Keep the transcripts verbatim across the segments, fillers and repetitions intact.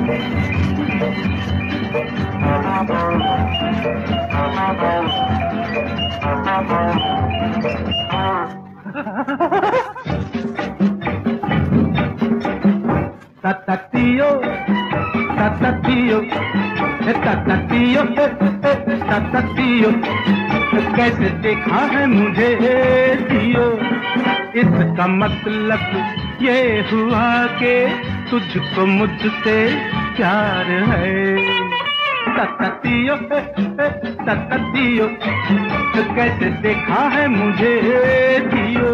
Tatatio, tatatio, tatatio, tatatio, कैसे देखा है मुझे दियो, इसका मतलब ये हुआ कि तुझको मुझसे प्यार है। तातियो तातियो कैसे देखा है मुझे दियो।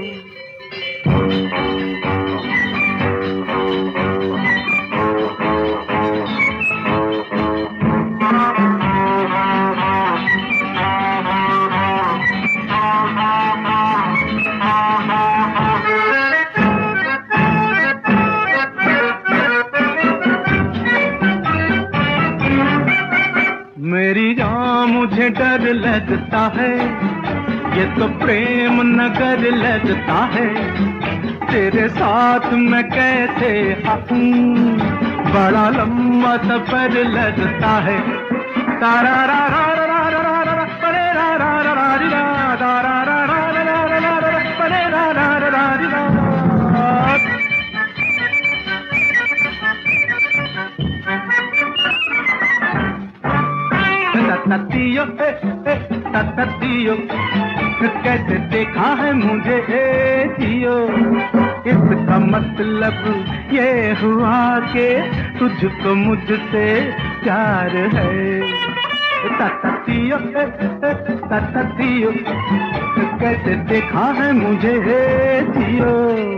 मेरी जान मुझे डर लगता है, ये तो प्रेम नगर लगता है, तेरे साथ मैं कैसे आऊं, बड़ा लंबा सफर लगता है। तारा रा रा रा रा रा रा रा परे रा रा रा रा री रा रा रा रा रा रा रा रा रा परे रा रा रा रा री रा। तातियो तातियो कैसे देखा है मुझे दियो, इसका मतलब ये हुआ कि तुझको मुझसे प्यार है। तातियो तातियो कैसे देखा है मुझे दियो।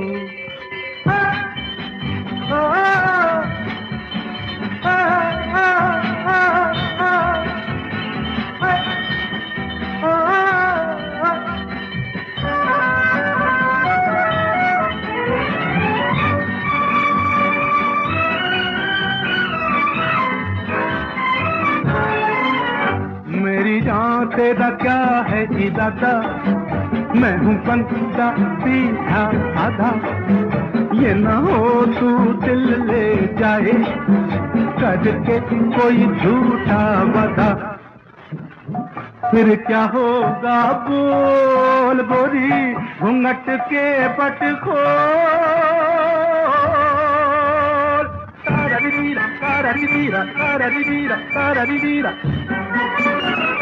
मेरी जान तेरा क्या है इरादा, मैं हूँ बंदा सीधा साधा, ये ना हो तू दिल ले जाए करके कोई झूठा वादा, फिर क्या होगा बोल गोरी घूंघट के पट खोल। तारा री रा तारा री रा तारा री रा तारा री रा।